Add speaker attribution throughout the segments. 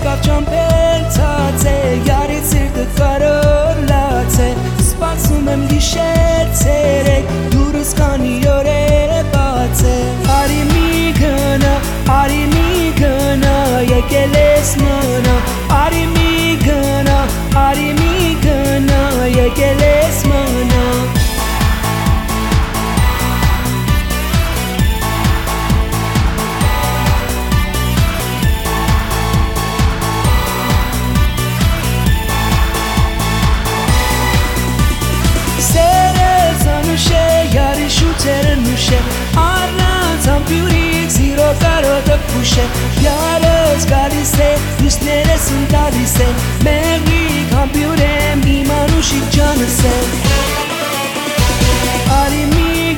Speaker 1: եկավ ճամփերցած է Յարից սիրտը կարոլած է Սպասում եմ գիշեր ցերեկ Դուրս քանի օրեր բաց է Արի մի գնա եկել ես մնա Արի մի գնա եկել ես մնա Յարի շուտերը նուշե Առանց ամպյուրիկ զիրո կարոտը պուշե Յարս գալիս է, լուսներս ընտալիս է Մեղրիկ ամպյուր եմ, իման ուշիկ ջանս է Արի մի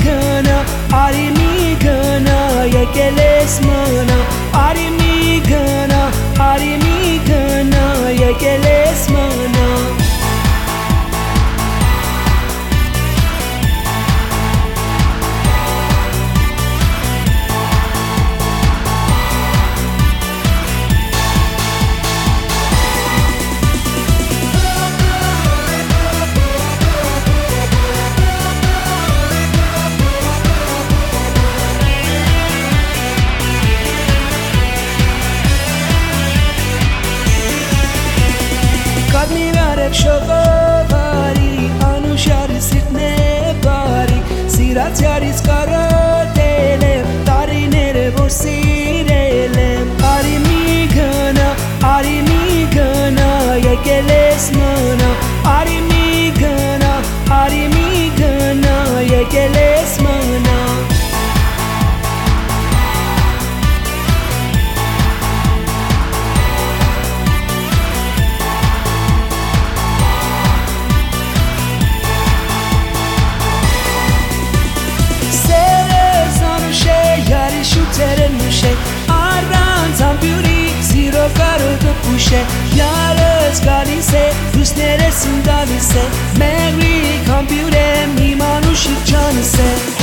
Speaker 1: գնա, եկել ես մնա Արի մի գնա, եկել ես մնա Շողովարի անուշարի սիրտն է բարի Սիրած յարից կարոտել եմ տարիները որ սիրել եմ Արի մի գնա եկել ես մնա Արի մի գնա եկել ես մնա Առանց ամպյուրիկ զիրո կարոտը պուշե Յարս գալիս է, լուսներս ընտալիս է Մեղրիկ ամպյուր եմ, իման ուշիկ ջանս է